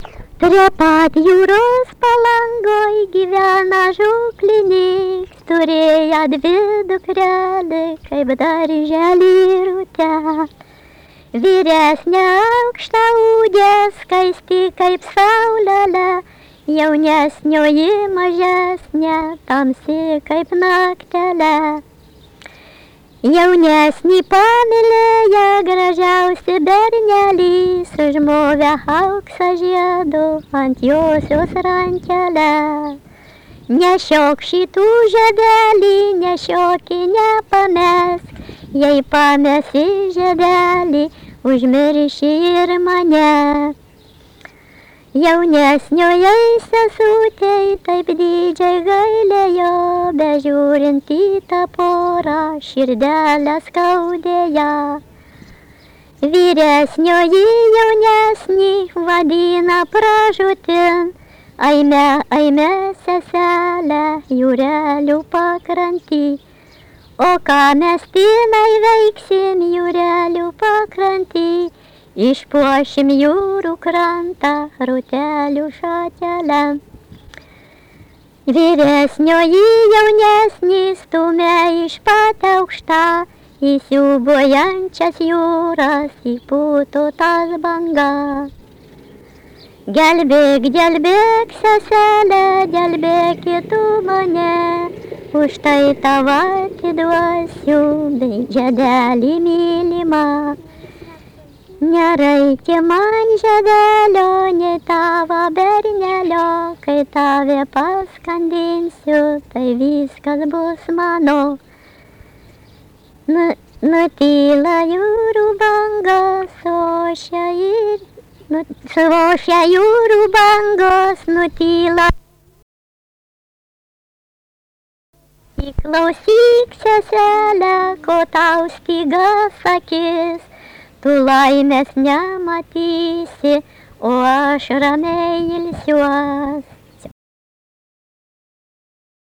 Prie pat jūros palangoj gyvena žuklinis, turėjo dvi dukrelį, kaip darželį rūte. Vyresnė aukštaūgė, skaisti kaip saulelė, jaunesnioji mažesnė, tamsi kaip naktelė. Jaunesnį pamylėjo gražiausi bernelį, sužmovę auksą žiedu ant josios rankelę. Nešiok šitų žiedelį, nešiok nepamesk, jei pamesi žiedelį, užmirši ir mane. Jaunesnioje sesutei taip didžiai gailėjo, bežiūrint į tą porą širdelę skaudėjo. Vyresnioji jaunesnį vadina pražūtin, aime, aime seselę jūrelių pakrantį. O ką mes tinai veiksim jūrelių pakrantį, išpuošim jūrų krantą rūtelių šatelę. Vyresnioji jaunesnį stumia iš pat aukštą, į siūbuojančias jūras įpūtų tas bangas. Gelbėk, gelbėk, seselė, gelbėk tu mane, už tai tau atiduosiu žiedelį mylimą. Nereikia man žiedelio, nei tavo bernelio, kai tave paskandinsiu, tai viskas bus mano. Nutyla jūrų bangos, ošia jūrų bangos, nutyla. Įklausyk, seselė, ko tau stygas akis, tu laimės nematysi, o aš ramiai ilsiuos.